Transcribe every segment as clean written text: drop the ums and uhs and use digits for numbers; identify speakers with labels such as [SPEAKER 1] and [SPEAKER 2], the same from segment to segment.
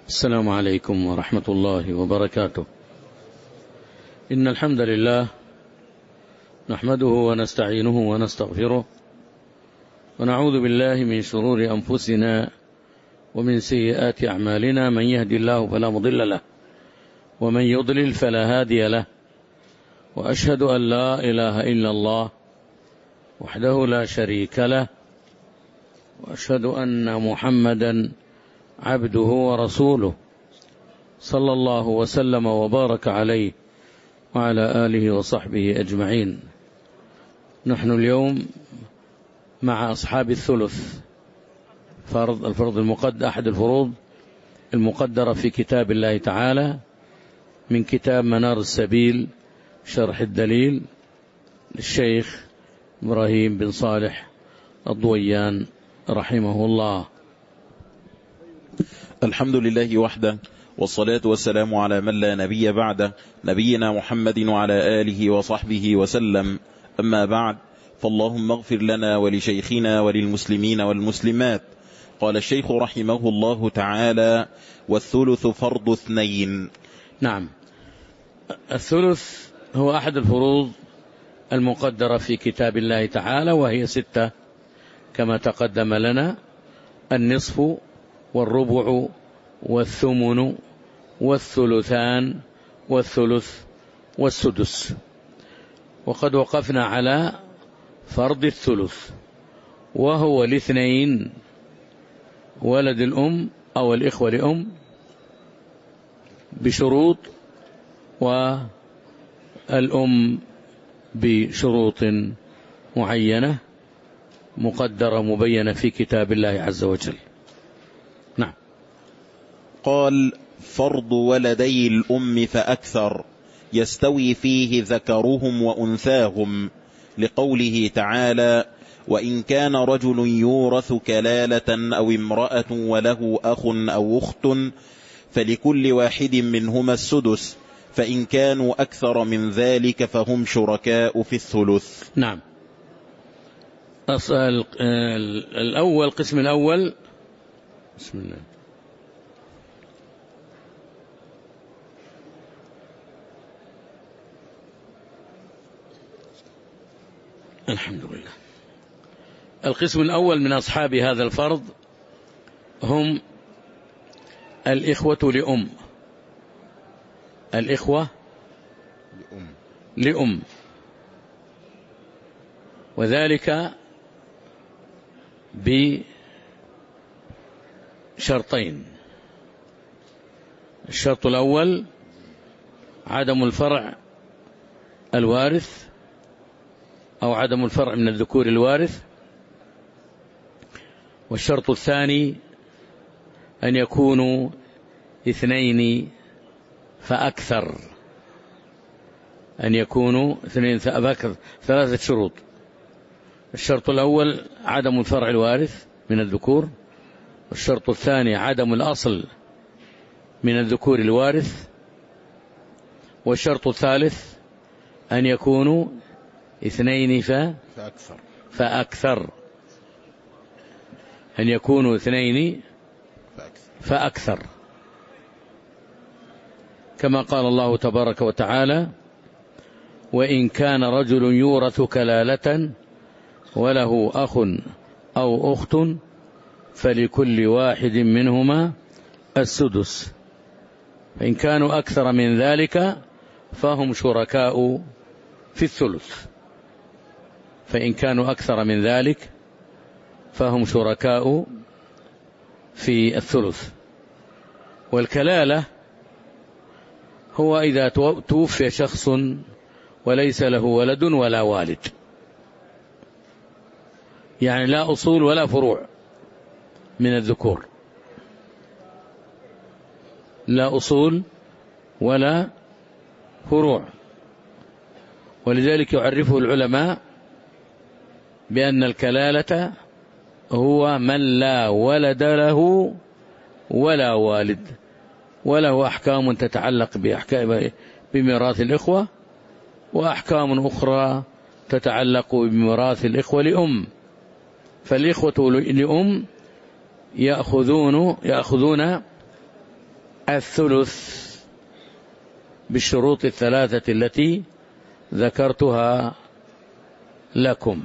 [SPEAKER 1] السلام عليكم ورحمة الله وبركاته. إن الحمد لله نحمده ونستعينه ونستغفره ونعوذ بالله من شرور أنفسنا ومن سيئات أعمالنا، من يهدي الله فلا مضل له ومن يضلل فلا هادي له، وأشهد أن لا إله إلا الله وحده لا شريك له، وأشهد أن محمدا عبده ورسوله صلى الله وسلم وبارك عليه وعلى آله وصحبه أجمعين. نحن اليوم مع أصحاب الثلث، الفرض المقدر، أحد الفروض المقدرة في كتاب الله تعالى من كتاب منار السبيل شرح الدليل للشيخ إبراهيم بن صالح الضويان رحمه الله.
[SPEAKER 2] الحمد لله وحده، والصلاة والسلام على من لا نبي بعده، نبينا محمد وعلى آله وصحبه وسلم. أما بعد، فاللهم اغفر لنا ولشيخنا وللمسلمين والمسلمات. قال الشيخ رحمه الله تعالى: والثلث فرض اثنين.
[SPEAKER 1] نعم، الثلث هو أحد الفروض المقدرة في كتاب الله تعالى، وهي 6 كما تقدم لنا: النصف والربع والثمن والثلثان والثلث والسدس. وقد وقفنا على فرض الثلث، وهو 2 ولد الأم أو الإخوة لأم بشروط، والأم بشروط معينة مقدرة مبينة في كتاب الله عز وجل. نعم.
[SPEAKER 2] قال: فرض ولدي الأم فأكثر يستوي فيه ذكرهم وأنثاهم، لقوله تعالى: وإن كان رجل يورث كلالة أو امرأة وله أخ أو أخت فلكل واحد منهما السدس، فإن كانوا أكثر من ذلك فهم شركاء في الثلث.
[SPEAKER 1] نعم. الأول، قسم الأول، بسم الله. الحمد لله. القسم الأول من أصحاب هذا الفرض هم الإخوة لأم، الإخوة لأم، وذلك بشرطين: الشرط الأول عدم الفرع الوارث أو عدم الفرع من الذكور الوارث، والشرط الثاني أن يكونوا 2 فأكثر، أن يكونوا 2 فأكثر. 3 شروط: الشرط الأول عدم الفرع الوارث من الذكور، والشرط الثاني عدم الأصل من الذكور الوارث، والشرط الثالث أن يكونوا 2 فأكثر، أن يكونوا 2 فأكثر، كما قال الله تبارك وتعالى: وإن كان رجل يورث كلالة وله أخ أو أخت فلكل واحد منهما السدس، فإن كانوا أكثر من ذلك فهم شركاء في الثلث. فإن كانوا أكثر من ذلك فهم شركاء في الثلث. والكلالة هو إذا توفي شخص وليس له ولد ولا والد، يعني لا أصول ولا فروع من الذكور، لا أصول ولا فروع. ولذلك يعرفه العلماء بأن الكلالة هو من لا ولد له ولا والد، وله أحكام تتعلق بميراث الإخوة، وأحكام أخرى تتعلق بميراث الإخوة لأم. فالإخوة لأم يأخذون الثلث بالشروط الثلاثة التي ذكرتها لكم.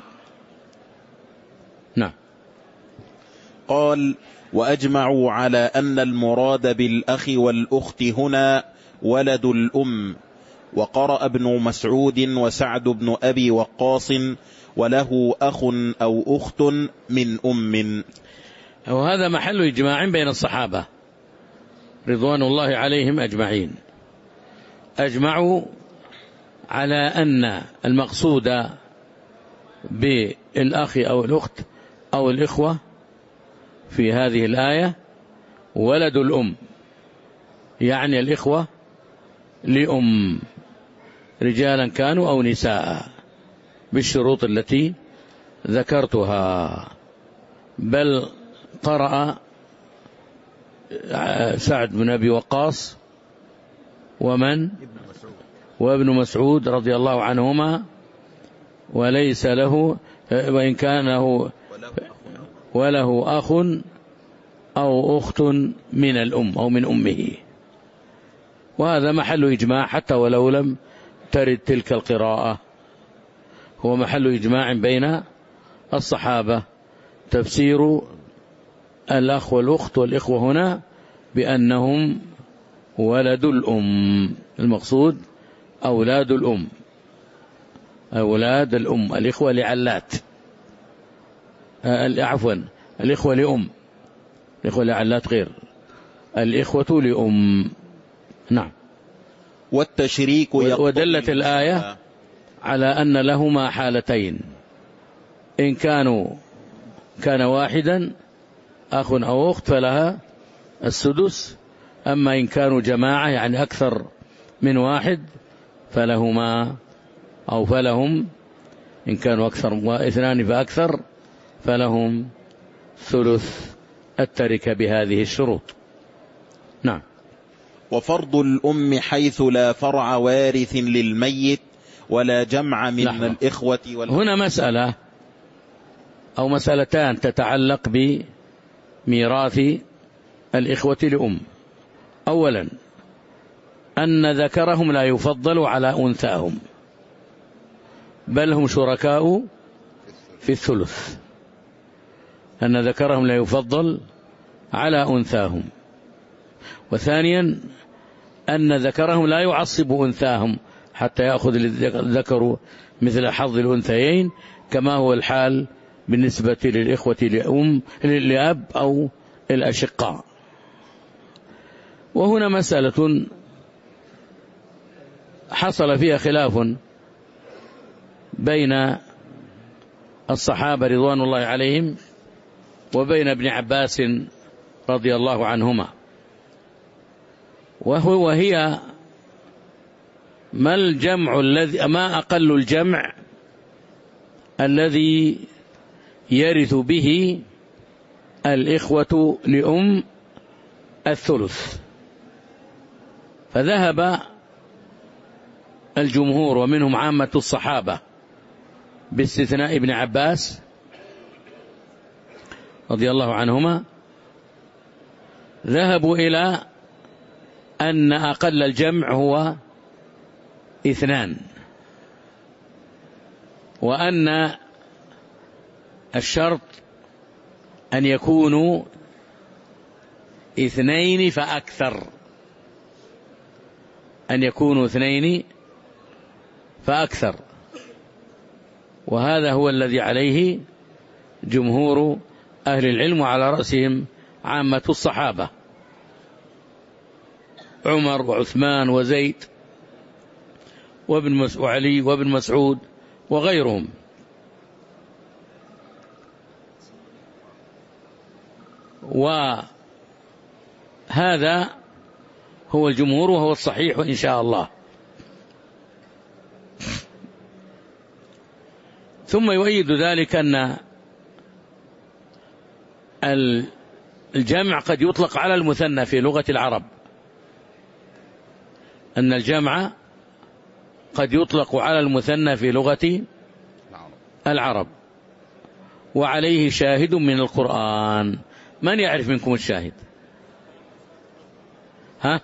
[SPEAKER 1] نعم.
[SPEAKER 2] قال: وأجمعوا على أن المراد بالأخ والأخت هنا ولد الأم. وقرأ ابن مسعود وسعد بن أبي وقاص: وله أخ أو أخت من أم.
[SPEAKER 1] وهذا محل إجماع بين الصحابة رضوان الله عليهم أجمعين. أجمعوا على أن المقصود بالأخ أو الأخت أو الإخوة في هذه الآية ولد الأم، يعني الإخوة لأم، رجالا كانوا أو نساء، بالشروط التي ذكرتها. بل قرأ سعد بن أبي وقاص وابن مسعود رضي الله عنهما: وليس له وإن كان وله أخ أو أخت من الأم أو من أمه. وهذا محل إجماع حتى ولو لم ترد تلك القراءة، هو محل إجماع بين الصحابة. تفسير الأخ والأخت والإخوة هنا بأنهم ولد الأم، المقصود أولاد الأم، أولاد الأم. الإخوة لعلات، عفوا الإخوة لأم، الإخوة لعلات غير، الإخوة لأم. نعم.
[SPEAKER 2] والتشريك
[SPEAKER 1] ودلت الآية على أن لهما حالتين: إن كان واحدا أخ أو أخت فلها السدس، أما إن كانوا جماعة يعني أكثر من واحد فلهما أو فلهم، إن كانوا أكثر واثنان فأكثر فلهم ثلث التركة بهذه الشروط. نعم.
[SPEAKER 2] وفرض الأم حيث لا فرع وارث للميت ولا جمع من الإخوة
[SPEAKER 1] هنا مسألة أو مسألتان تتعلق بميراث الإخوة لأم. أولا أن ذكرهم لا يفضل على أنثاهم، بل هم شركاء في الثلث، أن ذكرهم لا يفضل على أنثاهم. وثانيا أن ذكرهم لا يعصب أنثاهم حتى يأخذ الذكر مثل حظ الأنثيين، كما هو الحال بالنسبة للإخوة لأب أو الأشقاء. وهنا مسألة حصل فيها خلاف بين الصحابة رضوان الله عليهم وبين ابن عباس رضي الله عنهما، وهي ما أقل الجمع الذي يرث به الإخوة لأم الثلث. فذهب الجمهور ومنهم عامة الصحابة باستثناء ابن عباس رضي الله عنهما، ذهبوا إلى أن أقل الجمع هو 2، وأن الشرط أن يكونوا 2 فأكثر، أن يكونوا 2 فأكثر. وهذا هو الذي عليه جمهور أهل العلم، وعلى رأسهم عامة الصحابة: عمر وعثمان وزيد وعلي وابن مسعود وغيرهم. وهذا هو الجمهور وهو الصحيح إن شاء الله. ثم يؤيد ذلك أن الجمع قد يطلق على المثنى في لغة العرب، أن الجمع قد يطلق على المثنى في لغة العرب، وعليه شاهد من القرآن. من يعرف منكم الشاهد؟ ها؟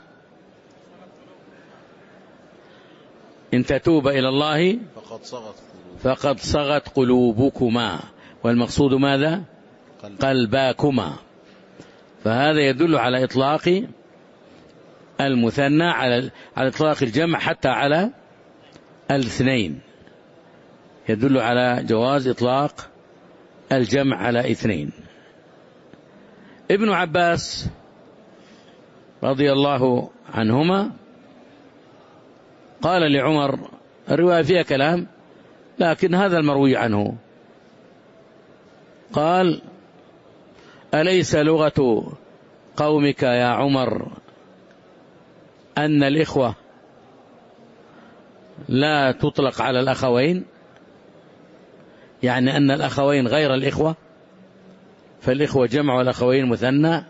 [SPEAKER 1] إن تتوب إلى الله فقد صغت قلوبكما، والمقصود ماذا؟ قلباكما. فهذا يدل على إطلاق المثنى، على إطلاق الجمع حتى على الاثنين، يدل على جواز إطلاق الجمع على اثنين. ابن عباس رضي الله عنهما قال لعمر، الرواية فيها كلام لكن هذا المروي عنه، قال: أليس لغة قومك يا عمر أن الإخوة لا تطلق على الأخوين؟ يعني أن الأخوين غير الإخوة، فالإخوة جمع والأخوين مثنى.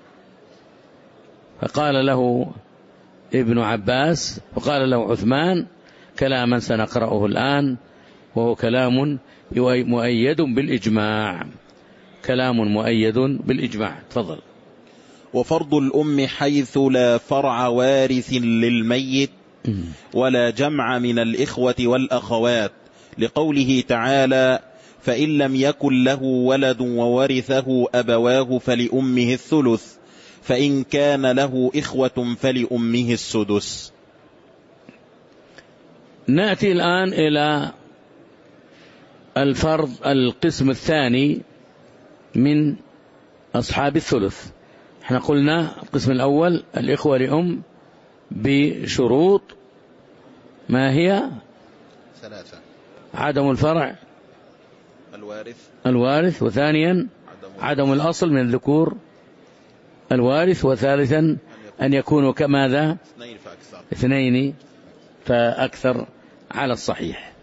[SPEAKER 1] فقال له ابن عباس، وقال له عثمان كلاما سنقرأه الآن، وهو كلام مؤيد بالإجماع، كلام مؤيد بالإجماع. تفضل.
[SPEAKER 2] وفرض الأم حيث لا فرع وارث للميت ولا جمع من الإخوة والأخوات، لقوله تعالى: فإن لم يكن له ولد وورثه أبواه فلأمه الثلث، فإن كان له إخوة فلأمه السدس.
[SPEAKER 1] نأتي الآن إلى الفرض، القسم الثاني من أصحاب الثلث. احنا قلنا القسم الأول الإخوة لأم بشروط، ما هي؟
[SPEAKER 2] 3:
[SPEAKER 1] عدم الفرع الوارث، وثانيا عدم الأصل من الذكور الوارث، وثالثا أن يكونوا كماذا؟ 2 فأكثر على الصحيح.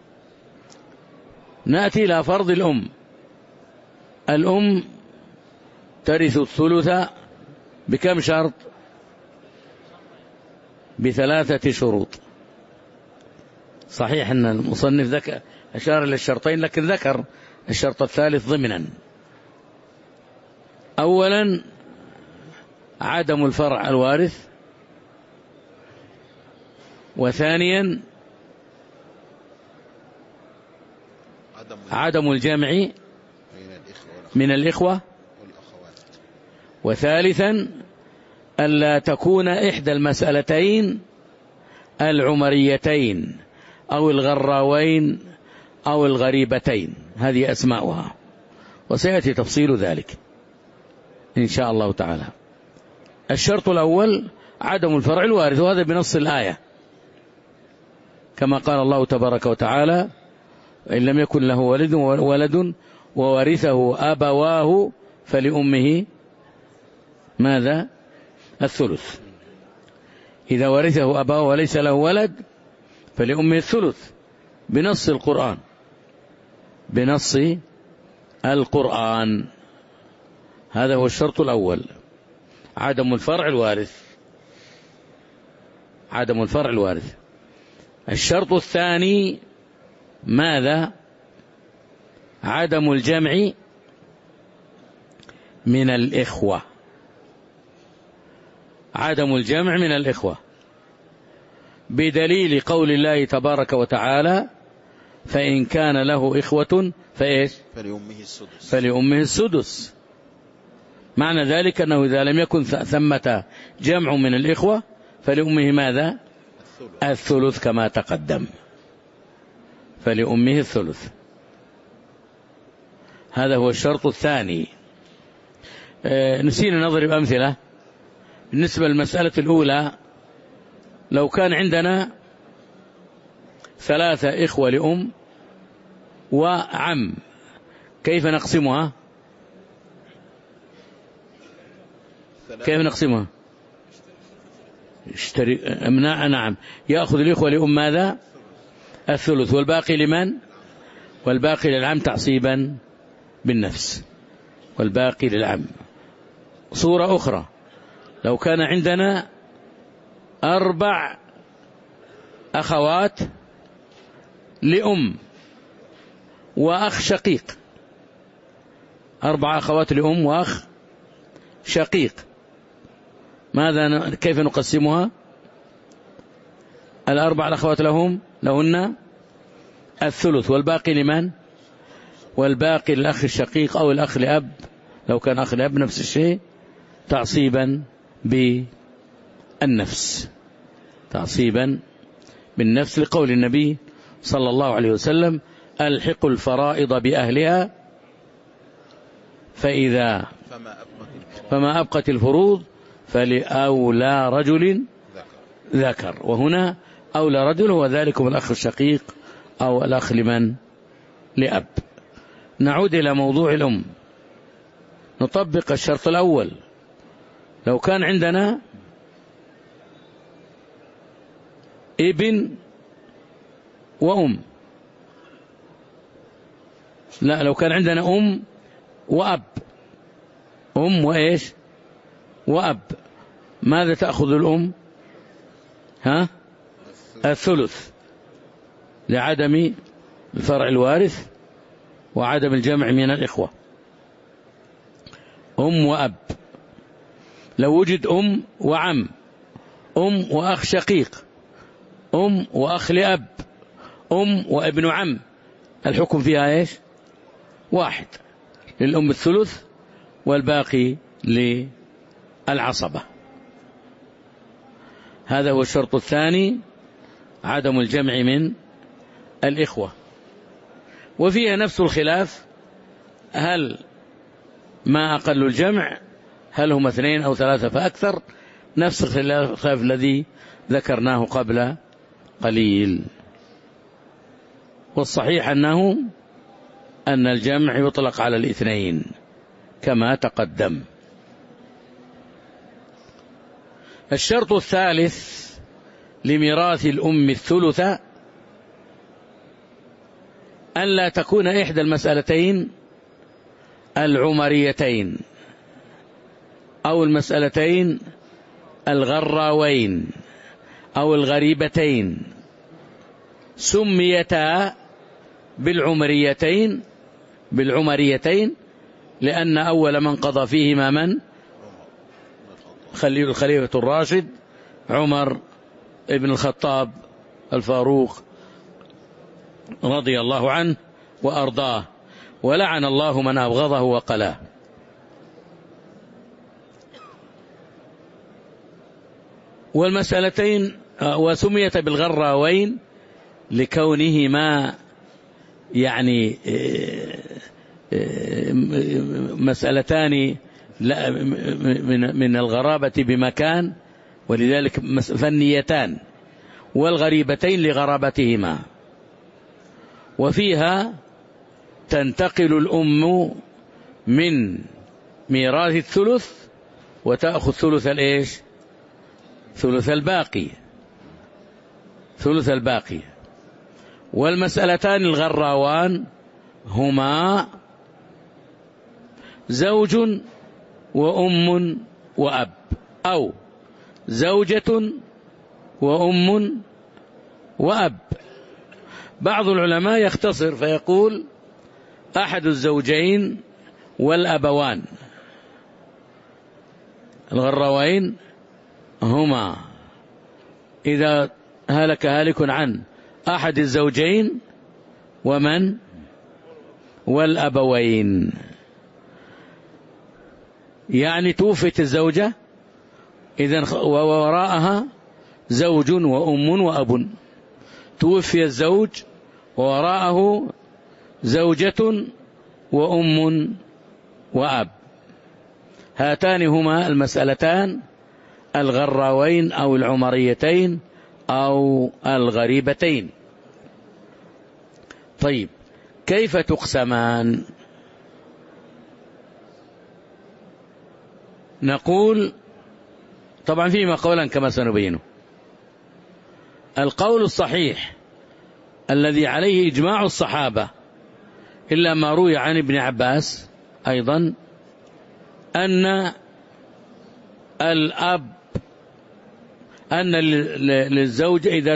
[SPEAKER 1] نأتي إلى فرض الأم. الأم ترث الثلث بكم شرط؟ ب3 شروط. صحيح أن المصنف أشار إلى الشرطين، لكن ذكر الشرط الثالث ضمنا. أولا عدم الفرع الوارث، وثانيا عدم الجمع من الإخوة، وثالثا ألا تكون إحدى المسألتين العمريتين أو الغراوين أو الغريبتين، هذه أسماؤها، وسيأتي تفصيل ذلك إن شاء الله تعالى. الشرط الأول عدم الفرع الوارث، وهذا بنص الآية كما قال الله تبارك وتعالى: إن لم يكن له ولد وورثه أبواه فلأمه ماذا؟ الثلث. إذا ورثه أبواه وليس له ولد فلأمه الثلث بنص القرآن، بنص القرآن. هذا هو الشرط الأول، عدم الفرع الوارث، عدم الفرع الوارث. الشرط الثاني ماذا؟ عدم الجمع من الإخوة، عدم الجمع من الإخوة، بدليل قول الله تبارك وتعالى: فإن كان له إخوة فإيش؟ فلأمه السدس. معنى ذلك أنه إذا لم يكن ثمة جمع من الإخوة فلأمه ماذا؟ الثلث كما تقدم، فلأمه الثلث. هذا هو الشرط الثاني. نسينا نضرب أمثلة. بالنسبة للمسألة الأولى، لو كان عندنا 3 إخوة لأم وعم، كيف نقسمها؟ كيف نقسمها؟ نعم، يأخذ الإخوة لأم ماذا؟ الثلث، والباقي لمن؟ والباقي للعم تعصيبا بالنفس، والباقي للعم. صورة أخرى، لو كان عندنا 4 أخوات لأم وأخ شقيق، 4 أخوات لأم وأخ شقيق، كيف نقسمها؟ الأربع الأخوات لهن الثلث، والباقي لمن؟ والباقي للأخ الشقيق أو الأخ لأب، لو كان أخ لأب نفس الشيء، تعصيبا بالنفس، تعصيبا بالنفس، لقول النبي صلى الله عليه وسلم: ألحقوا الفرائض بأهلها فما أبقت الفروض فلأولى رجل ذكر. وهنا أولى رجل هو ذلكم الأخ الشقيق أو الأخ لمن؟ لأب. نعود إلى موضوع الأم، نطبق الشرط الأول. لو كان عندنا ابن وأم، لا، لو كان عندنا أم وأب، أم وإيش؟ وأب، ماذا تأخذ الأم؟ الثلث، لعدم الفرع الوارث وعدم الجمع من الإخوة. أم وأب. لو وجد أم وعم، أم وأخ شقيق، أم وأخ لأب، أم وابن عم، الحكم فيها إيش؟ واحد، للأم الثلث والباقي للعصبة. هذا هو الشرط الثاني، عدم الجمع من الإخوة. وفيها نفس الخلاف، هل ما أقل الجمع، هل هم 2 أو 3 فأكثر؟ نفس الخلاف الذي ذكرناه قبل قليل. والصحيح أن الجمع يطلق على 2 كما تقدم. الشرط الثالث لميراث الأم الثلث أن لا تكون إحدى المسألتين العمريتين أو المسألتين الغراوين أو الغريبتين، سميتا بالعمريتين لأن أول من قضى فيهما من؟ الخليفة الراشد عمر ابن الخطاب الفاروق رضي الله عنه وأرضاه، ولعن الله من أبغضه وقلاه. والمسألتين وسميت بالغراوين لكونهما يعني مسألتان من الغرابة بمكان، ولذلك فنيتان، والغريبتين لغرابتهما. وفيها تنتقل الأم من ميراث الثلث وتأخذ ثلث الباقي. والمسألتان الغراوان هما زوج وأم وأب، أو زوجة وأم وأب. بعض العلماء يختصر فيقول أحد الزوجين والأبوان. الغراوين هما إذا هلك هالك عن أحد الزوجين ومن؟ والأبوين، يعني توفت الزوجة إذن ووراءها زوج وأم وأب، توفي الزوج ووراءه زوجة وأم وأب. هاتان هما المسألتان الغراوين أو العمريتين أو الغريبتين. طيب، كيف تقسمان؟ نقول طبعا فيما قولا كما سنبينه. القول الصحيح الذي عليه إجماع الصحابة إلا ما روي عن ابن عباس أيضا، أن الأب أن للزوج إذا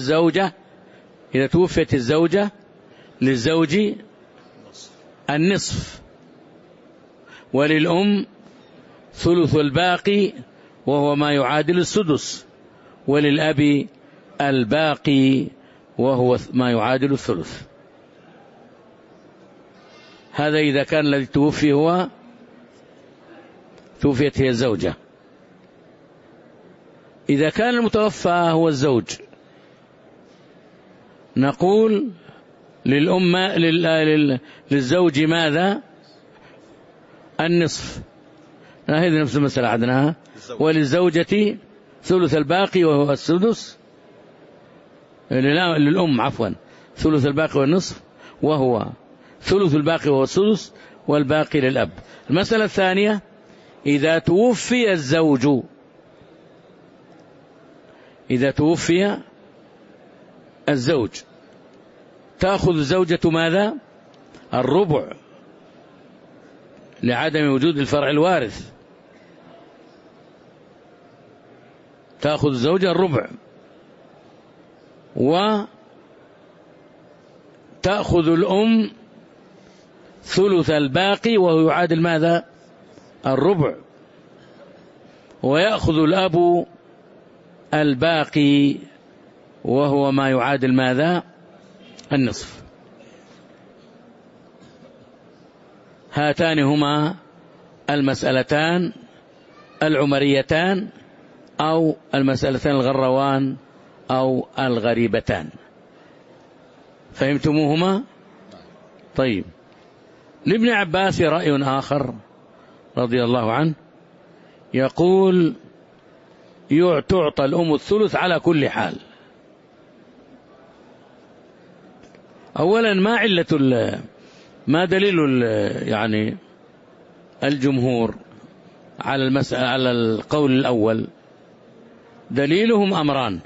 [SPEAKER 1] توفيت الزوجة للزوج النصف، وللأم ثلث الباقي، وهو ما يعادل السدس، وللأب الباقي وهو ما يعادل الثلث. هذا إذا كان الذي توفي توفيت هي الزوجة. إذا كان المتوفى هو الزوج نقول للزوج ماذا؟ النصف. هذه نفس المسألة عدناها. وللزوجة ثلث الباقي وهو السدس. للأم عفوا ثلث الباقي والنصف، وهو ثلث الباقي وهو السدس، والباقي للأب. المسألة الثانية إذا توفي الزوج، إذا توفي الزوج تأخذ الزوجة ماذا؟ الربع، لعدم وجود الفرع الوارث. تأخذ الزوجة الربع، وتأخذ الأم ثلث الباقي وهو يعادل ماذا؟ الربع، ويأخذ الأب الباقي وهو ما يعادل ماذا؟ النصف. هاتان هما المسألتان العمريتان أو المسألتان الغروان أو الغريبتان. فهمتموهما؟ طيب. لابن عباس رأي آخر رضي الله عنه، يقول تعطى الأم الثلث على كل حال. أولا ما دليل يعني الجمهور على المسألة على القول الأول؟ دليلهم أمران.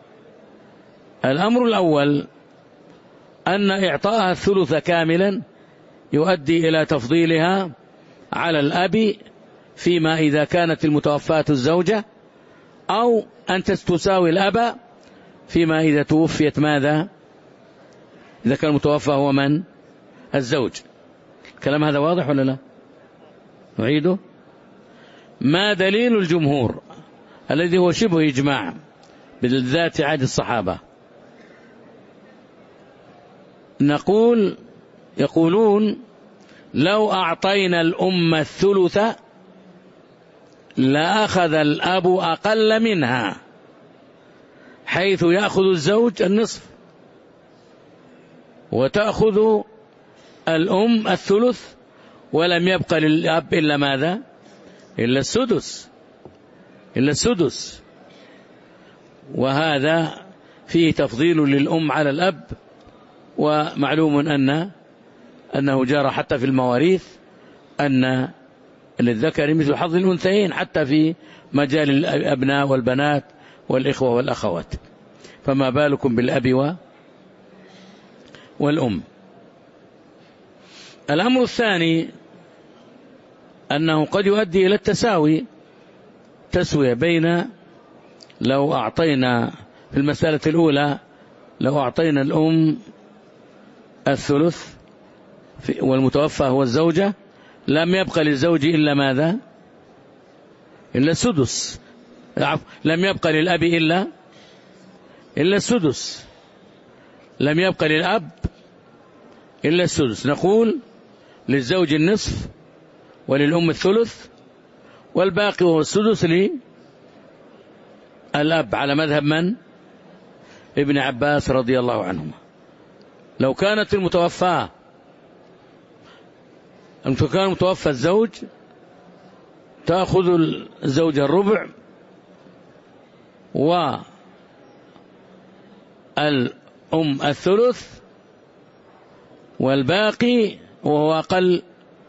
[SPEAKER 1] الأمر الأول أن إعطاءها الثلث كاملا يؤدي إلى تفضيلها على الأب فيما إذا كانت المتوفاة الزوجة، أو أن تساوي الأب فيما إذا توفيت ماذا؟ إذا كان المتوفى هو من؟ الزوج. الكلام هذا واضح ولا لا؟ نعيده. ما دليل الجمهور الذي هو شبه إجماع بالذات عهد الصحابة؟ يقولون لو أعطينا الأم الثلث لأخذ الأب أقل منها، حيث يأخذ الزوج النصف وتأخذ الأم الثلث، ولم يبقى للأب إلا ماذا؟ إلا السدس. وهذا فيه تفضيل للأم على الأب. ومعلوم أنه جرى حتى في المواريث أن للذكر مثل حظ الأنثيين، حتى في مجال الأبناء والبنات والإخوة والأخوات، فما بالكم بالأب والأم. الأمر الثاني أنه قد يؤدي إلى تسوية بين، لو أعطينا في المسألة الأولى لو أعطينا الأم الثلث والمتوفى هو الزوجة، لم يبقى للزوج إلا ماذا؟ إلا السدس. لم يبقى للأب إلا السدس، لم يبقى للأب إلا السدس. نقول للزوج النصف وللأم الثلث، والباقي هو السدس للأب، على مذهب من؟ ابن عباس رضي الله عنهما. لو كانت المتوفى الزوج تأخذ الزوجة الربع، والأم الثلث، والباقي وهو أقل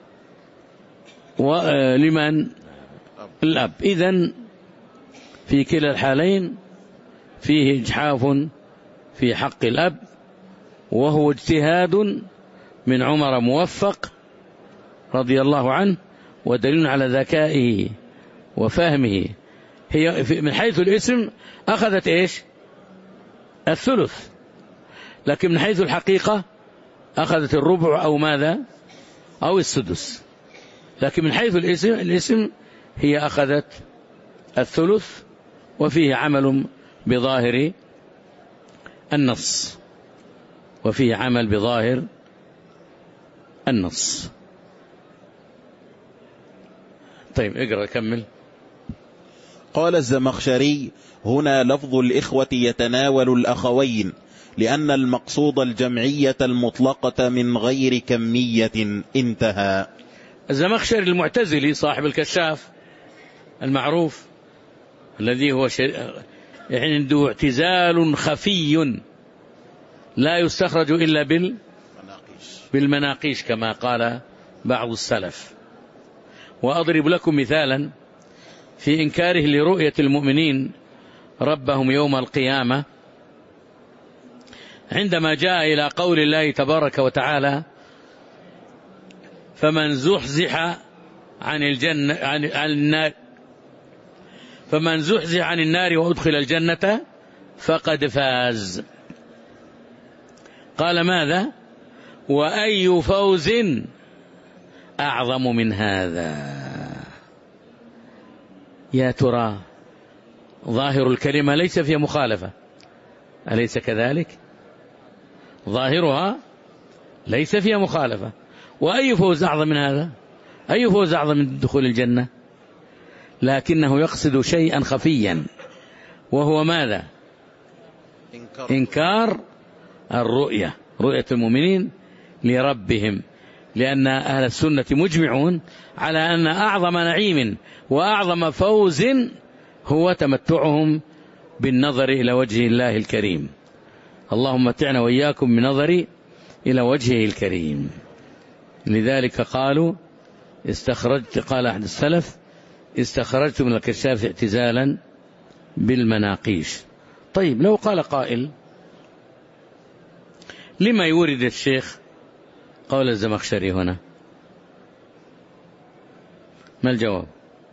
[SPEAKER 1] لمن؟ الأب. إذن في كلا الحالين فيه إجحاف في حق الأب، وهو اجتهاد من عمر موفق رضي الله عنه، ودليل على ذكائه وفهمه. هي من حيث الاسم أخذت إيش؟ الثلث، لكن من حيث الحقيقة أخذت الربع أو ماذا؟ أو السدس. لكن من حيث الاسم هي أخذت الثلث، وفيه عمل بظاهر النص، وفيه عمل بظاهر النص. طيب اقرأ كمل.
[SPEAKER 2] قال الزمخشري: هنا لفظ الإخوة يتناول الأخوين، لأن المقصود الجمعية المطلقة من غير كمية. انتهى.
[SPEAKER 1] الزمخشري المعتزلي صاحب الكشاف المعروف، الذي هو عنده اعتزال خفي لا يستخرج إلا بالمناقيش كما قال بعض السلف. وأضرب لكم مثالا في إنكاره لرؤية المؤمنين ربهم يوم القيامة، عندما جاء إلى قول الله تبارك وتعالى: فمن زحزح عن الجنة عن النار فمن زحزح عن النار وأدخل الجنة فقد فاز. قال ماذا؟ وأي فوز أعظم من هذا. يا ترى ظاهر الكلمة ليس فيها مخالفة، أليس كذلك؟ ظاهرها ليس فيها مخالفة. وأي فوز أعظم من هذا؟ أي فوز أعظم من دخول الجنة؟ لكنه يقصد شيئا خفيا، وهو ماذا؟ إنكار الرؤية، رؤية المؤمنين لربهم، لأن أهل السنة مجمعون على أن أعظم نعيم وأعظم فوز هو تمتعهم بالنظر إلى وجه الله الكريم. اللهم متعنا وإياكم بنظر إلى وجهه الكريم. لذلك قالوا قال أحد السلف: استخرجت من الكشاف اعتزالا بالمناقيش. طيب لو قال قائل: لما يورد الشيخ قول الزمخشري هنا؟ ما الجواب؟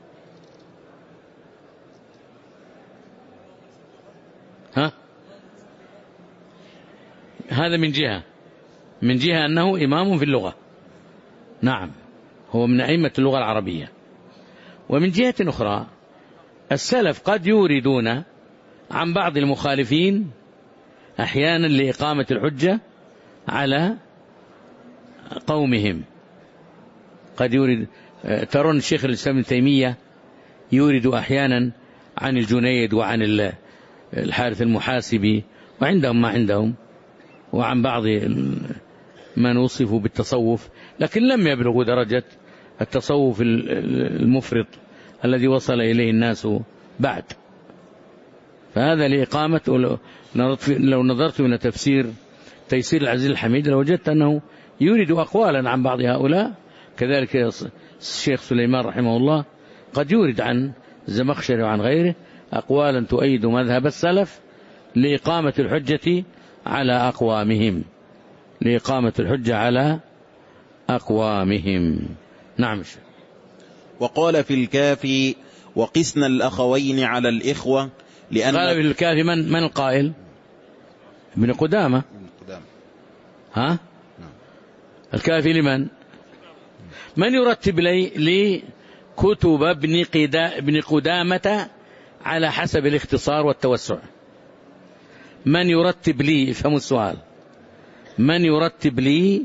[SPEAKER 1] هذا من جهة أنه إمام في اللغة، نعم هو من أئمة اللغة العربية. ومن جهة أخرى السلف قد يوردون عن بعض المخالفين أحيانا لإقامة الحجة على قومهم. قد يورد، ترون الشيخ الإسلام ابن تيمية يورد أحيانا عن الجنيد وعن الحارث المحاسبي وعندهم ما عندهم، وعن بعض من وصفوا بالتصوف لكن لم يبلغوا درجة التصوف المفرط الذي وصل إليه الناس بعد. فهذا لإقامة. لو نظرت من تفسير تيسير العزيز الحميد لوجدت أنه يورد أقوالا عن بعض هؤلاء. كذلك الشيخ سليمان رحمه الله قد يورد عن الزمخشري وعن غيره أقوالا تؤيد مذهب السلف لإقامة الحجة على أقوامهم، لإقامة الحجة على أقوامهم. نعم.
[SPEAKER 2] وقال في الكافي: وقسنا الأخوين على الإخوة، لأن
[SPEAKER 1] قال في الكافي من القائل؟ ابن قدامة. ها؟ الكافي لمن؟ من يرتب لي كتب ابن قدامة على حسب الاختصار والتوسع؟ من يرتب لي؟ افهموا السؤال. من يرتب لي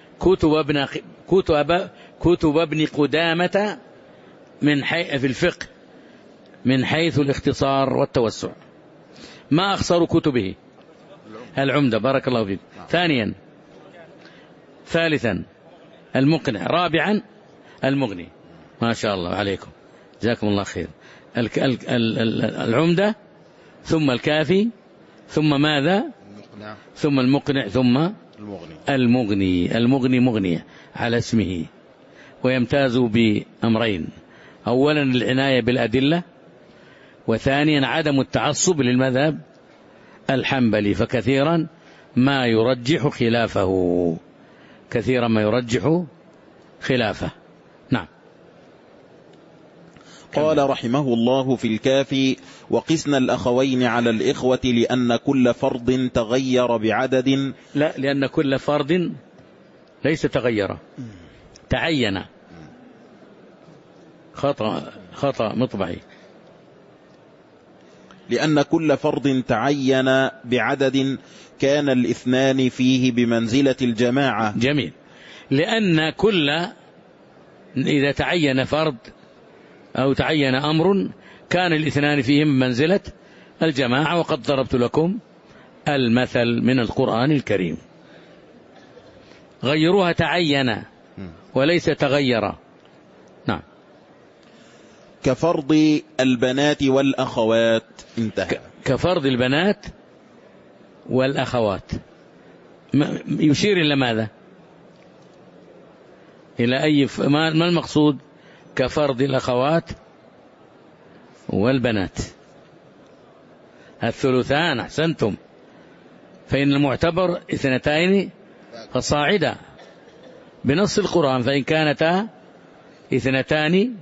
[SPEAKER 1] كتب ابن قدامة في الفقه من حيث الاختصار والتوسع؟ ما أخصر كتبه؟ العمدة، بارك الله فيك. ثالثا المقنع. رابعا المغني. ما شاء الله عليكم، جزاكم الله خير. العمدة، ثم الكافي، ثم ماذا؟ ثم المقنع، ثم المغني مغنية على اسمه. ويمتاز بأمرين: أولا العناية بالأدلة، وثانيا عدم التعصب للمذهب الحنبلي، فكثيرا ما يرجح خلافه، كثيرا ما يرجح خلافه. نعم.
[SPEAKER 2] قال رحمه الله في الكافي: وقسنا الأخوين على الإخوة لأن كل فرد تغير بعدد.
[SPEAKER 1] لا، لأن كل فرد ليس تغير، تعين. خطأ مطبعي.
[SPEAKER 2] لأن كل فرض تعين بعدد كان الاثنان فيه بمنزلة الجماعة.
[SPEAKER 1] جميل. لأن كل إذا تعين فرض أو تعين أمر كان الاثنان فيهم بمنزلة الجماعة، وقد ضربت لكم المثل من القرآن الكريم. غيروها تعين وليس تغير. نعم.
[SPEAKER 2] كفرض البنات والأخوات. انتهى.
[SPEAKER 1] كفرض البنات والأخوات يشير إلى ماذا؟ إلى أي ما المقصود؟ كفرض الأخوات والبنات الثلثان. أحسنتم. فإن المعتبر 2 فصاعدا بنص القرآن، فإن كانتا 2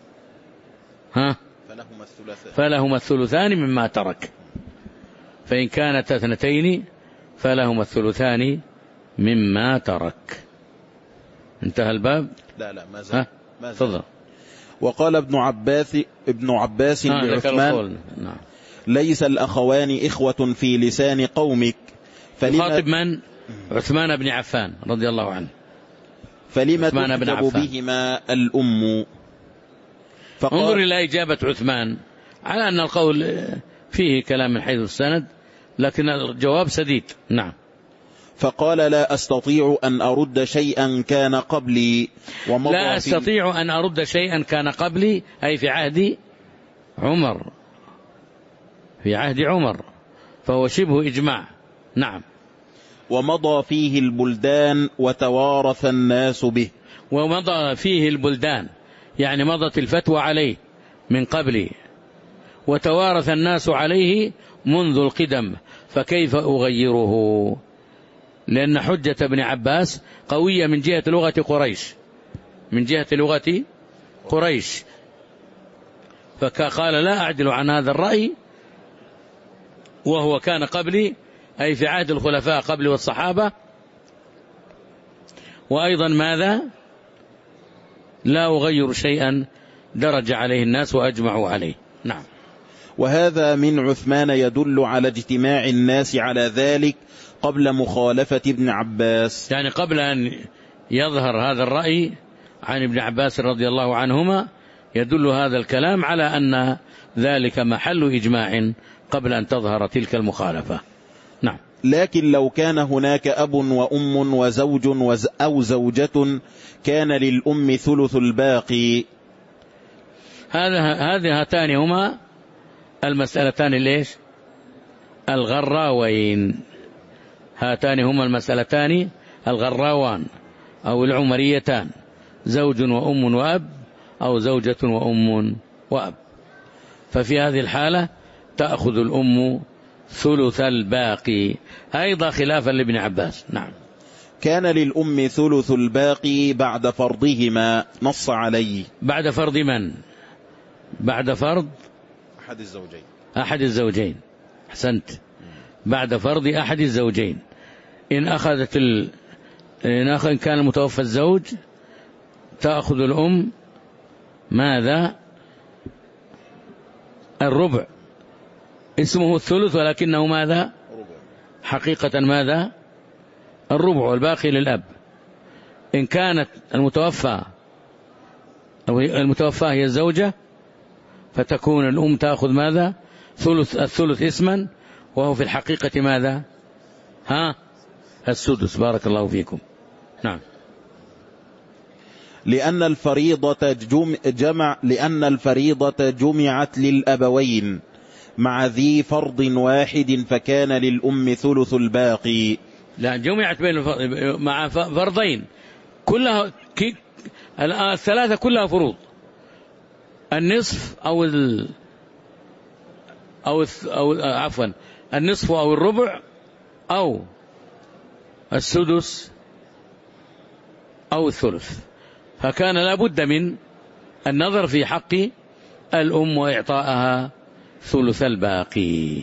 [SPEAKER 1] فلهما الثلثان مما ترك، فإن كانتا 2 فلهما الثلثان مما ترك. انتهى الباب.
[SPEAKER 2] لا ما زال.
[SPEAKER 1] تفضل.
[SPEAKER 2] وقال ابن عباس لعثمان ليس الأخوان إخوة في لسان قومك.
[SPEAKER 1] يخاطب من؟ عثمان بن عفان رضي الله عنه.
[SPEAKER 2] فلما تكتب بهما الأم.
[SPEAKER 1] انظر إلى إجابة عثمان على أن القول فيه كلام من حيث السند، لكن الجواب سديد. نعم.
[SPEAKER 2] فقال لا أستطيع أن أرد شيئا كان قبلي.
[SPEAKER 1] لا أستطيع أن أرد شيئا كان قبلي، أي في عهد عمر، في عهد عمر، فهو شبه إجماع. نعم.
[SPEAKER 2] ومضى فيه البلدان وتوارث الناس به.
[SPEAKER 1] ومضى فيه البلدان يعني مضت الفتوى عليه من قبل، وتوارث الناس عليه منذ القدم، فكيف أغيره؟ لأن حجة ابن عباس قوية من جهة لغة قريش، من جهة لغة قريش، فقال لا أعدل عن هذا الرأي، وهو كان قبلي أي في عهد الخلفاء قبل والصحابة. وأيضا ماذا؟ لا أغير شيئا درج عليه الناس وأجمعوا عليه. نعم.
[SPEAKER 2] وهذا من عثمان يدل على اجتماع الناس على ذلك قبل مخالفة ابن عباس،
[SPEAKER 1] يعني قبل أن يظهر هذا الرأي عن ابن عباس رضي الله عنهما يدل هذا الكلام على أن ذلك محل إجماع قبل أن تظهر تلك المخالفة. نعم.
[SPEAKER 2] لكن لو كان هناك أب وأم وزوج أو زوجة كان للأم ثلث الباقي.
[SPEAKER 1] هاتان هما المسألتان ليش الغراوين، هاتان هما المسألتان الغراوان أو العمريتان، زوج وأم وأب أو زوجة وأم وأب. ففي هذه الحالة تأخذ الأم ثلث الباقي، أيضا خلافا لابن عباس. نعم.
[SPEAKER 2] كان للأم ثلث الباقي بعد فرضهما، نص عليه.
[SPEAKER 1] بعد فرض من؟ بعد فرض أحد الزوجين. أحسنت. بعد فرض أحد الزوجين. إن كان المتوفى الزوج تأخذ الأم ماذا؟ الربع، اسمه الثلث ولكنه ماذا؟ حقيقة ماذا؟ الربع، والباقي للأب. إن كانت المتوفى هي الزوجة فتكون الأم تأخذ ماذا؟ الثلث اسما، وهو في الحقيقة ماذا؟ السدس. بارك الله فيكم. نعم.
[SPEAKER 2] لأن الفريضة جمعت للأبوين مع ذي فرض واحد، فكان للأم ثلث الباقي.
[SPEAKER 1] لا، جمعت مع فرضين كلها، الثلاثة كلها فروض، النصف النصف أو الربع أو السدس أو الثلث، فكان لابد من النظر في حق الأم وإعطائها ثلث الباقي.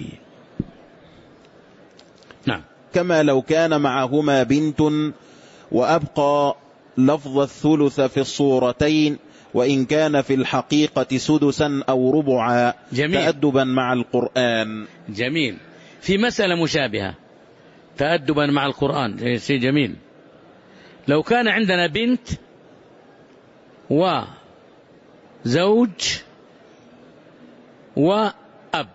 [SPEAKER 1] نعم.
[SPEAKER 2] كما لو كان معهما بنت وأبقى لفظ الثلث في الصورتين وإن كان في الحقيقة سدسا أو ربعا تأدبا مع القرآن.
[SPEAKER 1] جميل. في مسألة مشابهة تأدبا مع القرآن، شيء جميل. لو كان عندنا بنت وزوج وأب،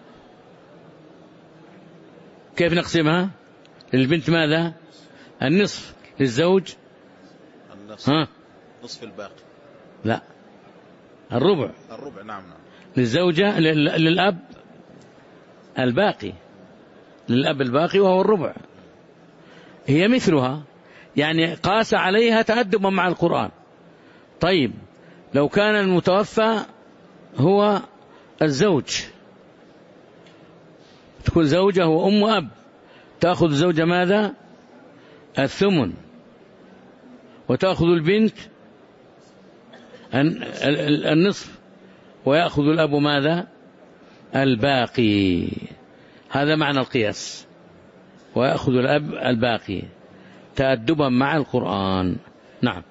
[SPEAKER 1] كيف نقسمها؟ للبنت ماذا؟ النصف، للزوج
[SPEAKER 2] النصف. نصف الباقي.
[SPEAKER 1] لا، الربع.
[SPEAKER 2] نعم.
[SPEAKER 1] للزوجة للأب الباقي، للأب الباقي وهو الربع. هي مثلها، يعني قاس عليها تأدبا مع القرآن. طيب لو كان المتوفى هو الزوج، تكون زوجة وأم أب، تأخذ الزوجة ماذا؟ الثمن، وتأخذ البنت النصف، ويأخذ الأب ماذا؟ الباقي. هذا معنى القياس، ويأخذ الأب الباقي تأدبا مع القرآن. نعم.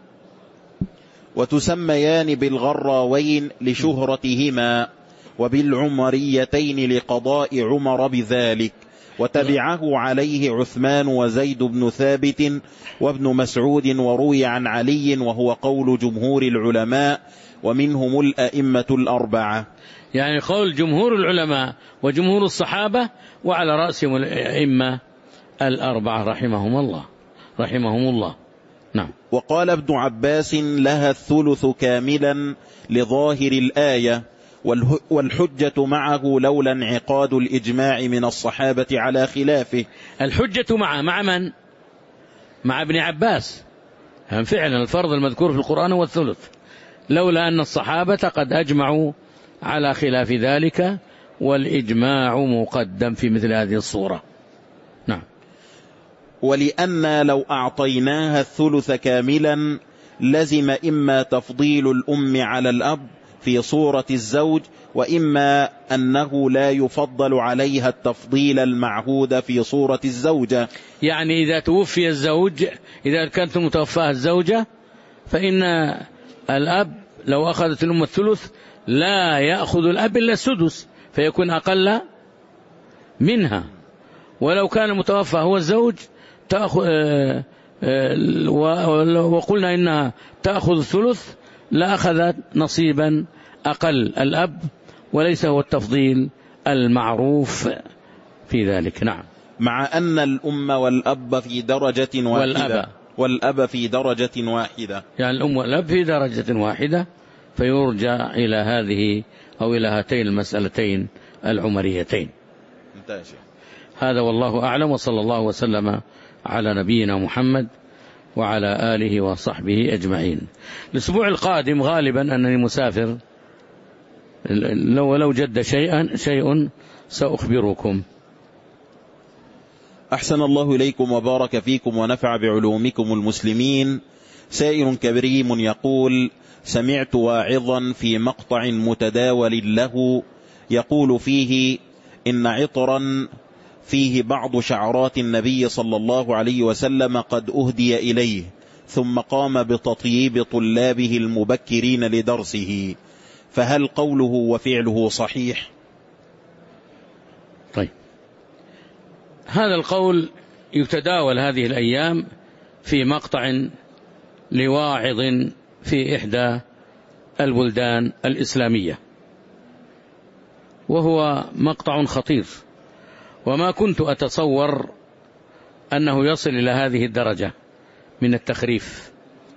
[SPEAKER 2] وتسميان بالغراوين لشهرتهما، وبالعمريتين لقضاء عمر بذلك، وتبعه عليه عثمان وزيد بن ثابت وابن مسعود، وروي عن علي وهو قول جمهور العلماء ومنهم الأئمة الأربعة.
[SPEAKER 1] يعني قول جمهور العلماء وجمهور الصحابة، وعلى رأسهم الأئمة الأربعة رحمهم الله. نعم.
[SPEAKER 2] وقال ابن عباس لها الثلث كاملا لظاهر الآية، والحجة معه لولا انعقاد الإجماع من الصحابة على خلافه.
[SPEAKER 1] الحجة مع من؟ مع ابن عباس. فعلا الفرض المذكور في القرآن هو الثلث، لولا أن الصحابة قد أجمعوا على خلاف ذلك، والإجماع مقدم في مثل هذه الصورة. نعم.
[SPEAKER 2] ولأن لو أعطيناها الثلث كاملا لزم إما تفضيل الأم على الأب في صورة الزوج، وإما أنه لا يفضل عليها التفضيل المعهود في صورة الزوجة.
[SPEAKER 1] يعني إذا توفي الزوج، إذا كانت متوفاة الزوجة، فإن الأب لو أخذت الأم الثلث لا يأخذ الأب إلا السدس، فيكون أقل منها. ولو كان متوفى هو الزوج وقلنا إنها تأخذ الثلث، لا أخذت نصيبا أقل الأب، وليس هو التفضيل المعروف في ذلك. نعم.
[SPEAKER 2] مع أن الأم والأب في درجة واحدة، والأب في درجة واحدة،
[SPEAKER 1] يعني الأم والأب في درجة واحدة، فيرجع إلى هذه أو إلى هاتين المسألتين العمريتين. هذا والله أعلم، وصلى الله وسلم على نبينا محمد وعلى آله وصحبه أجمعين. الأسبوع القادم غالبا أنني مسافر، لو جد شيء سأخبركم.
[SPEAKER 2] أحسن الله إليكم وبارك فيكم ونفع بعلومكم المسلمين. سائر كريم يقول: سمعت واعظا في مقطع متداول له يقول فيه إن عطرا فيه بعض شعرات النبي صلى الله عليه وسلم قد أهدي إليه، ثم قام بتطييب طلابه المبكرين لدرسه، فهل قوله وفعله صحيح؟
[SPEAKER 1] طيب، هذا القول يتداول هذه الأيام في مقطع لواعظ في إحدى البلدان الإسلامية، وهو مقطع خطير، وما كنت أتصور أنه يصل إلى هذه الدرجة من التخريف،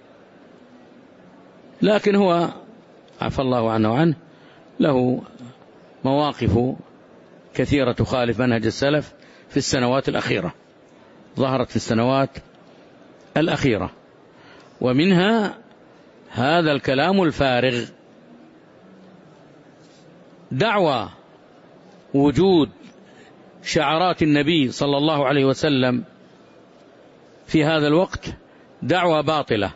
[SPEAKER 1] لكن هو عفى الله عنه وعنه له مواقف كثيرة تخالف منهج السلف في السنوات الأخيرة، ظهرت في السنوات الأخيرة، ومنها هذا الكلام الفارغ، دعوى وجود شعرات النبي صلى الله عليه وسلم في هذا الوقت دعوى باطلة،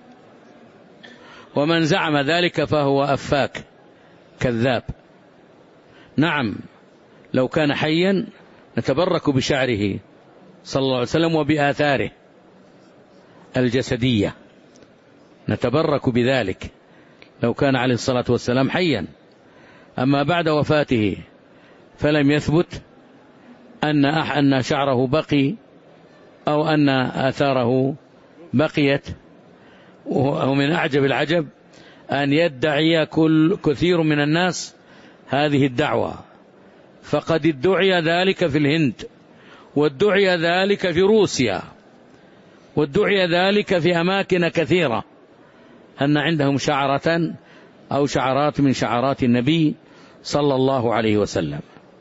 [SPEAKER 1] ومن زعم ذلك فهو أفاك كذاب. نعم، لو كان حيا نتبرك بشعره صلى الله عليه وسلم وبآثاره الجسدية، نتبرك بذلك، لو كان عليه الصلاة والسلام حيا. أما بعد وفاته فلم يثبت أن شعره بقي أو أن آثاره بقيت. ومن أعجب العجب أن يدعي كثير من الناس هذه الدعوة، فقد ادعي ذلك في الهند، وادعي ذلك في روسيا، وادعي ذلك في أماكن كثيرة، أن عندهم شعرة أو شعرات من شعرات النبي صلى الله عليه وسلم.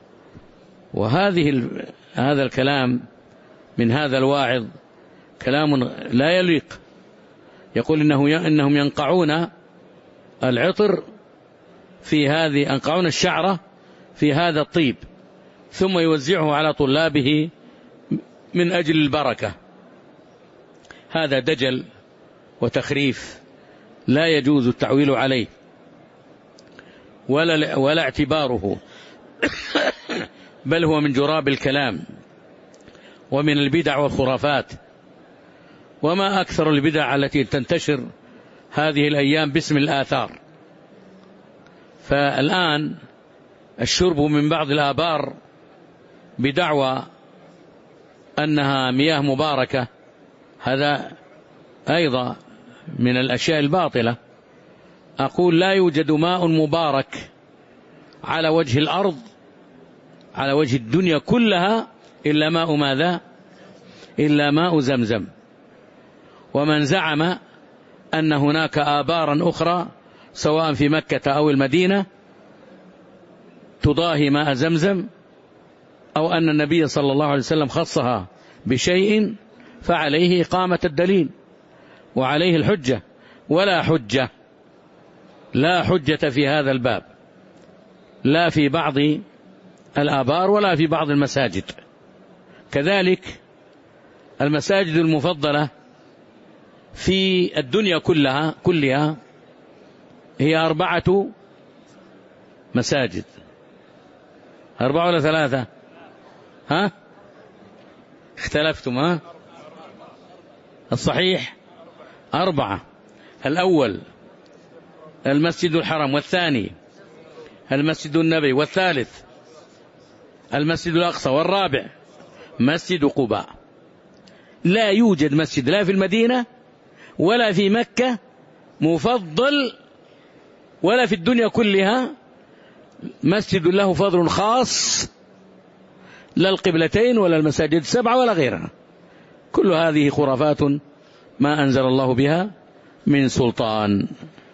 [SPEAKER 1] هذا الكلام من هذا الواعظ كلام لا يليق. يقول إنهم ينقعون العطر في هذه، أنقعون الشعرة في هذا الطيب ثم يوزعه على طلابه من أجل البركة. هذا دجل وتخريف لا يجوز التعويل عليه ولا اعتباره، بل هو من جراب الكلام ومن البدع والخرافات. وما أكثر البدع التي تنتشر هذه الأيام باسم الآثار. فالآن الشرب من بعض الآبار بدعوى أنها مياه مباركة، هذا أيضا من الأشياء الباطلة. أقول لا يوجد ماء مبارك على وجه الأرض، على وجه الدنيا كلها، إلا ماء ماذا؟ إلا ماء زمزم. ومن زعم أن هناك آبارا أخرى سواء في مكة أو المدينة تضاهي ماء زمزم، أو أن النبي صلى الله عليه وسلم خصها بشيء، فعليه إقامة الدليل وعليه الحجة، لا حجة في هذا الباب، لا في بعض الآبار ولا في بعض المساجد. كذلك المساجد المفضلة في الدنيا كلها هي 4 مساجد. 4 ولا 3؟ اختلفتم؟ الصحيح 4. الأول المسجد الحرام، والثاني المسجد النبوي، والثالث المسجد الأقصى، والرابع مسجد قباء. لا يوجد مسجد لا في المدينة ولا في مكة مفضل، ولا في الدنيا كلها مسجد له فضل خاص، لا القبلتين ولا المساجد 7 ولا غيرها. كل هذه خرافات ما أنزل الله بها من سلطان.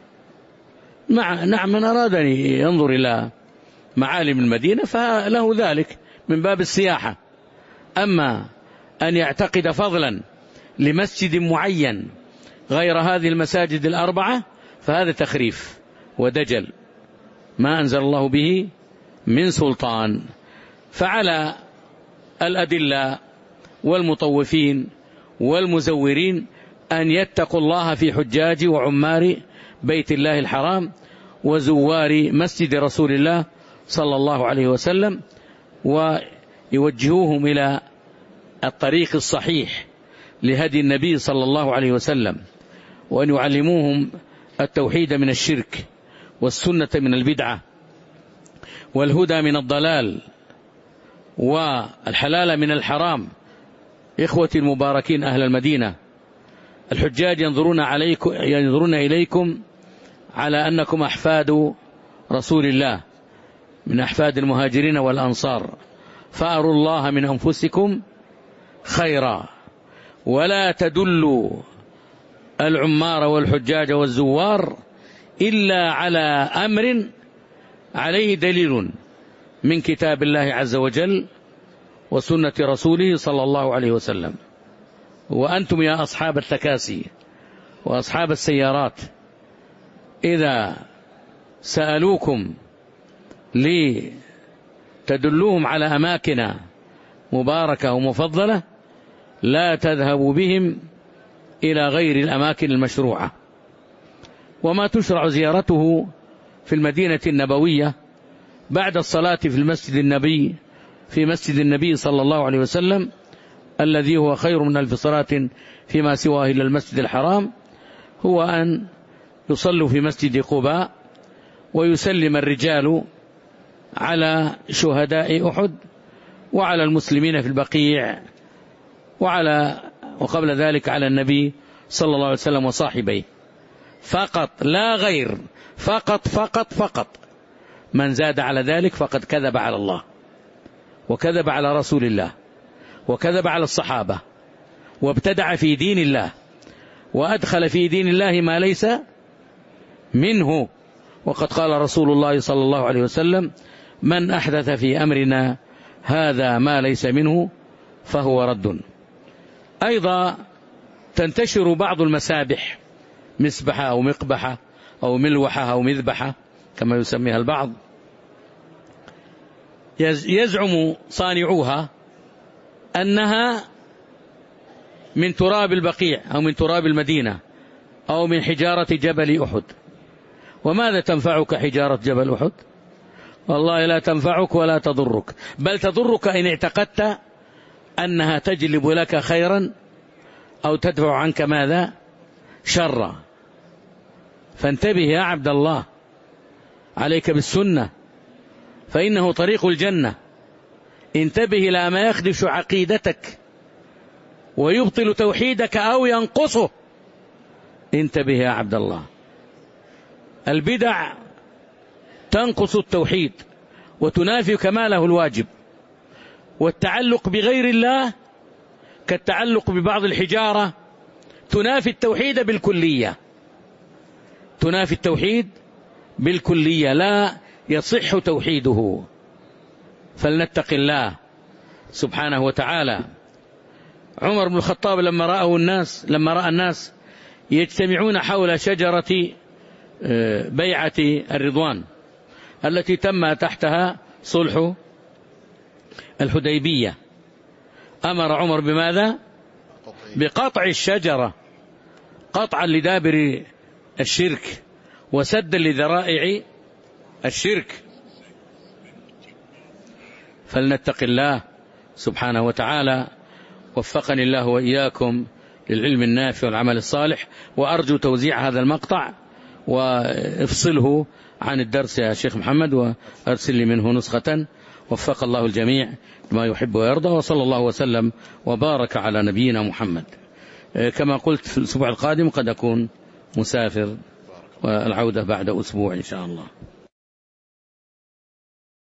[SPEAKER 1] نعم، من أراد أن ينظر إلى معالم المدينة فله ذلك من باب السياحة. أما أن يعتقد فضلا لمسجد معين غير هذه المساجد 4 فهذا تخريف ودجل ما أنزل الله به من سلطان. فعلى الأدلة والمطوفين والمزورين أن يتقوا الله في حجاج وعمار بيت الله الحرام وزوار مسجد رسول الله صلى الله عليه وسلم، ويوجهوهم إلى الطريق الصحيح لهدي النبي صلى الله عليه وسلم، وأن يعلموهم التوحيد من الشرك، والسنة من البدعة، والهدى من الضلال، والحلال من الحرام. إخوتي المباركين أهل المدينة، الحجاج ينظرون إليكم على أنكم أحفاد رسول الله من أحفاد المهاجرين والأنصار، فأروا الله من أنفسكم خيرا، ولا تدلوا العمار والحجاج والزوار إلا على أمر عليه دليل من كتاب الله عز وجل وسنة رسوله صلى الله عليه وسلم. وأنتم يا أصحاب التكاسي وأصحاب السيارات إذا سألوكم لتدلوهم على أماكن مباركة ومفضلة لا تذهبوا بهم إلى غير الأماكن المشروعة. وما تشرع زيارته في المدينة النبوية بعد الصلاة في مسجد النبي صلى الله عليه وسلم الذي هو خير من 1000 صلاة فيما سواه إلا المسجد الحرام، هو أن يصلوا في مسجد قباء ويسلم الرجال على شهداء أحد وعلى المسلمين في البقيع وقبل ذلك على النبي صلى الله عليه وسلم وصاحبيه فقط لا غير. فقط فقط فقط. من زاد على ذلك فقد كذب على الله وكذب على رسول الله وكذب على الصحابة وابتدع في دين الله وأدخل في دين الله ما ليس منه. وقد قال رسول الله صلى الله عليه وسلم: من أحدث في أمرنا هذا ما ليس منه فهو رد. أيضا تنتشر بعض المسابح، مسبحة أو مقبحة أو ملوحة أو مذبحة كما يسميها البعض، يزعم صانعوها أنها من تراب البقيع أو من تراب المدينة أو من حجارة جبل أحد. وماذا تنفعك حجارة جبل أحد؟ والله لا تنفعك ولا تضرك، بل تضرك إن اعتقدت أنها تجلب لك خيرا أو تدفع عنك ماذا؟ شرا. فانتبه يا عبد الله، عليك بالسنة فإنه طريق الجنة. انتبه إلى ما يخدش عقيدتك ويبطل توحيدك أو ينقصه. انتبه يا عبد الله، البدع تنقص التوحيد وتنافي كماله الواجب، والتعلق بغير الله كالتعلق ببعض الحجارة تنافي التوحيد بالكلية، تنافي التوحيد بالكلية، لا يصح توحيده. فلنتق الله سبحانه وتعالى. عمر بن الخطاب لما رأى الناس يجتمعون حول شجرة بيعة الرضوان التي تم تحتها صلح الحديبية، أمر عمر بماذا؟ بقطع الشجرة، قطعا لدابر الشرك وسدا لذرائع الشرك. فلنتق الله سبحانه وتعالى. وفقني الله وإياكم للعلم النافع والعمل الصالح. وأرجو توزيع هذا المقطع وافصله عن الدرس يا شيخ محمد وأرسل لي منه نسخة. وفق الله الجميع بما يحب ويرضى، وصلى الله وسلم وبارك على نبينا محمد. كما قلت في الأسبوع القادم قد أكون مسافر، والعودة بعد أسبوع إن شاء الله.